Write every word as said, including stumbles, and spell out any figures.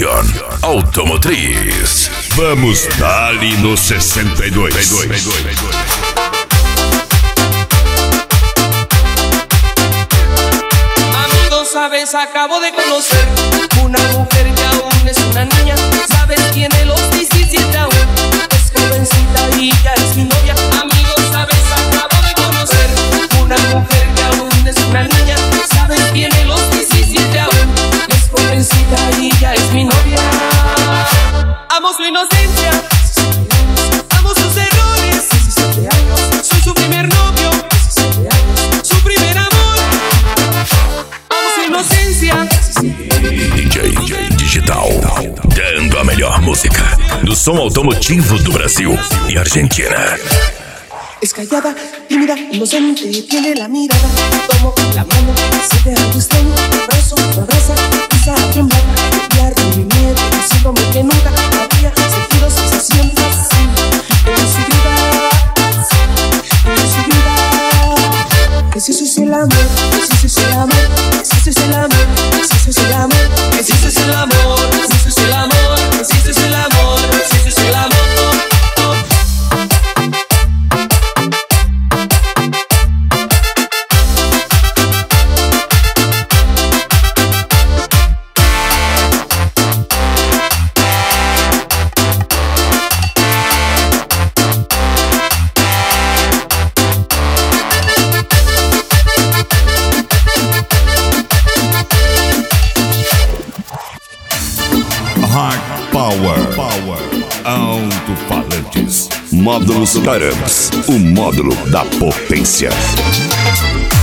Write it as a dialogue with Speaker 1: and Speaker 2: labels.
Speaker 1: Revolution Automotriz. Vamos dali no sessenta e dois.
Speaker 2: Amigo, sabes, acabo de conocer una mujer que aún es una niña. Sabes, tiene los diecisiete aún, es jovencita y ya es mi novia. Amigo, sabes, acabo de conocer una mujer que aún es una niña. Sabes, tiene los diecisiete aún, es jovencita y ya es mi novia. Amo su inocencia, amo sus errores, soy su primer novio, su primer amor. Amo su inocencia.
Speaker 1: D J Digital, dando a melhor música do som automotivo do Brasil e Argentina.
Speaker 2: Es callada, tímida, inocente, tiene la mirada. Tomo la mano, se te angustia, abrazo, me abraza, empieza a temblar. Y arde mi miedo, diciéndome que nunca había sentido sensación así en su vida, en su vida. Que si eso es el amor, que si eso es el amor, que si eso es el amor, que si eso es el amor, que si eso es el amor, que si eso es el amor, que si eso es el amor, que si eso es el amor.
Speaker 1: Hard Power, Power, alto-falantes, módulos Carams, o módulo da potência.